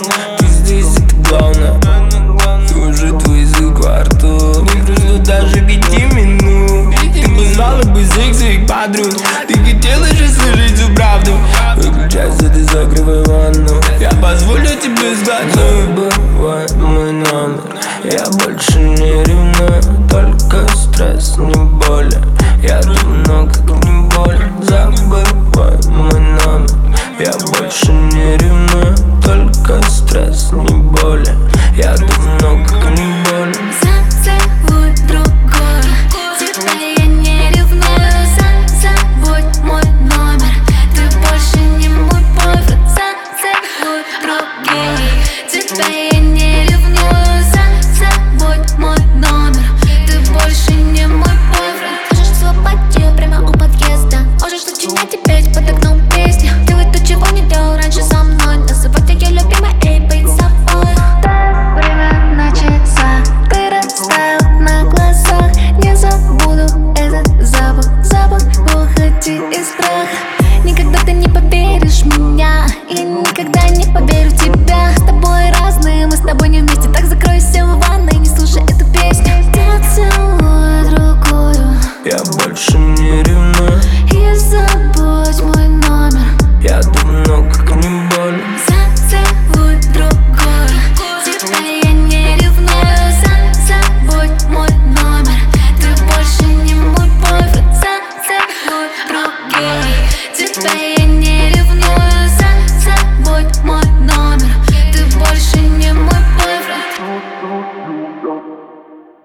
Ты здесь, это главное. И уже твой язык во рту. Не прошло даже 5 минут. Ты позвала бы всех своих подруг. Ты хотела же слышать всю правду. Выключайся, ты закрывай ванну. Я позволю тебе сглотнуть. Забывай мой номер. Я больше не ревную. Только стресс, не боли. Я давно как не болен. Забывай мой номер. Я больше не ревную. Только стресс, не боли. Я давно как не болен. Зацелуй другую. Тебя я не ревную. Забудь мой номер. Ты больше не мой бойфренд. Зацелуй другую. Тебя я не ревную. Забудь мой номер. Ты больше не мой бойфренд. Можешь слопать ее прямо у подъезда. Можешь начинать и петь под окном песни. Делать то, чего не делал раньше со мной. Называть ее любимой и быть собой. Время на часах. Ты растаял на глазах. Не забуду этот запах. Запах похоти и страха. Никогда ты не поверишь в меня. Я никогда не поверю в тебя. С тобой разные, мы с тобой не вместе. Так закройся в ванной, не слушай эту песню. Поцелуй другую. Я больше не ревную. И забудь мой номер. Я давно как не болен. Зацелуй другую. Тебя я не ревную. Забудь мой номер. Ты больше не мой бойфренд. Зацелуй другую. Тебя я не ревную. Забудь мой